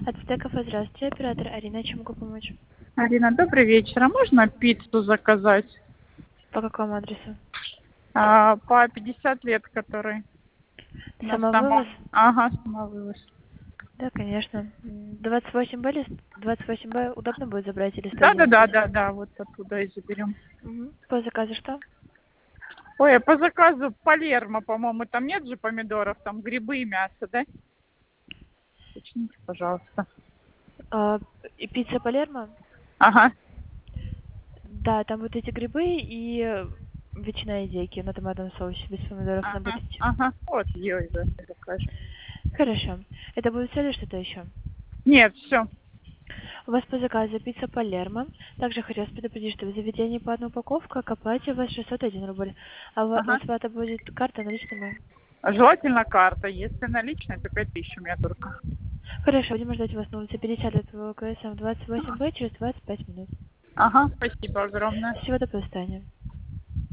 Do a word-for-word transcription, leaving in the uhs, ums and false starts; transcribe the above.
Ацтек кафе, здравствуйте, оператор Арина, чем могу помочь? Арина, добрый вечер. А можно пиццу заказать? По какому адресу? А, по пятьдесят лет, который на Самовывоз? само... Ага, самовывоз. Да, конечно. двадцать восемь Б или двадцать восемь Б удобно будет забрать или сто Да, да, да, одиннадцать? да, да, вот оттуда и заберем. Угу. По заказу что? Ой, а по заказу Палермо, по-моему, там нет же помидоров, там грибы и мясо, да? Уточните, пожалуйста. А, и пицца Палермо? Ага. Да, там вот эти грибы и э, ветчина индейки на томатном соусе без помидоров на Ага, бутылке. ага. Вот ее и закажем. Хорошо. Это будет все или что-то еще? Нет, все. У вас по заказу пицца Палермо. Также хочу вас предупредить, что в заведении по одной упаковке к оплате у вас шестьсот один рубль. А у Ага. вас оплата будет карта наличными? Желательно карта. Если наличная, то пять тысяч у меня только. Хорошо, будем ждать вас на улице пятьдесят лет КСМ двадцать восемь Б через двадцать пять минут. Ага, спасибо огромное. Всего доброго, до свидания.